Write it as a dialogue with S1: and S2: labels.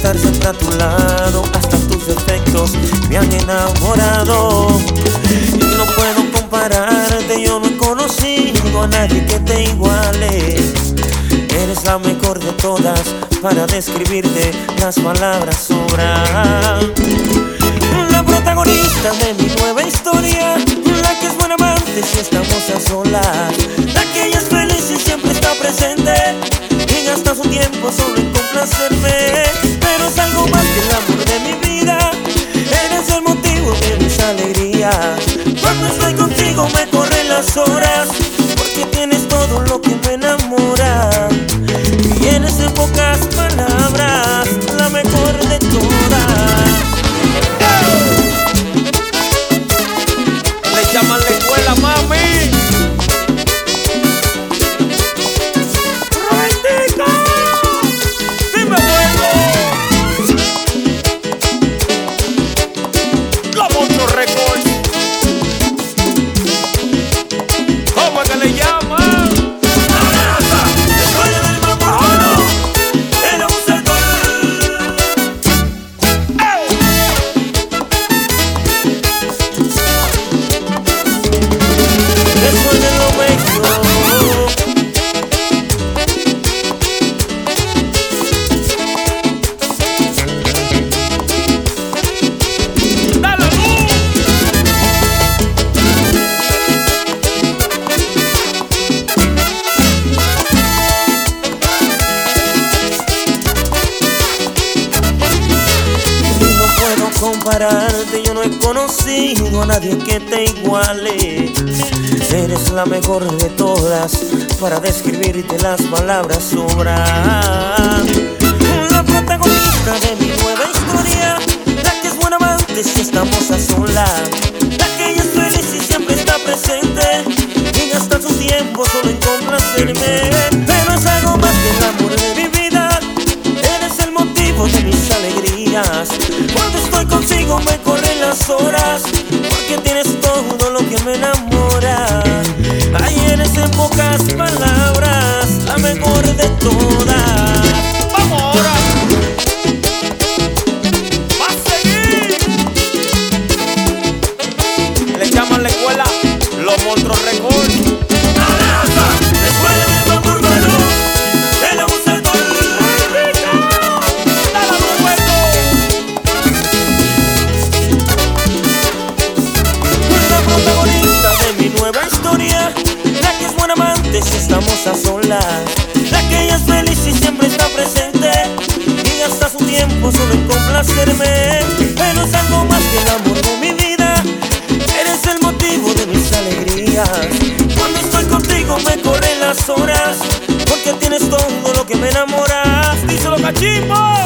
S1: estar siempre a tu lado, hasta tus defectos me han enamorado. Y no puedo compararte, yo no he conocido a nadie que te iguale. Eres la mejor de todas, para describirte las palabras sobran. La protagonista de mi nueva historia, la que es buena amante si estamos a solas, la que ella es feliz y siempre está presente y gasta su tiempo solo en complacerme. Pero es algo más que el amor de mi vida, eres el motivo de mis alegrías. Cuando estoy contigo me corren las horas, porque tienes todo lo que me enamora. Y eres en pocas palabras la mejor de todas.
S2: Le llaman la escuela, mami.
S1: ¡Romantica!
S2: ¡Dime bueno! La Monstruo Records. ¿Cómo es que le llaman?
S1: Compararte, yo no he conocido a nadie que te iguale. Eres la mejor de todas, para describirte las palabras sobran. La protagonista de mi nueva historia, la que es buena amante si estamos a solas, la que ella es feliz y siempre está presente y gasta su tiempo solo en complacerme. Pero es algo más que el amor de mi vida, eres el motivo de mis alegrías. Cuando estoy contigo me corren las horas, porque tienes todo lo que me enamora. Ay, eres en pocas palabras la mejor de todas.
S2: ¡Vamos ahora! ¡Va a seguir! Le llaman la escuela Los Monstruo Records.
S1: Nueva historia, la que es buena amante si estamos a solas, la que ella es feliz y siempre está presente y gasta su tiempo solo en complacerme. Pero es algo más que el amor de mi vida, eres el motivo de mis alegrías. Cuando estoy contigo me corren las horas, porque tienes todo lo que me enamoras.
S2: ¡Díselo, cachimbo!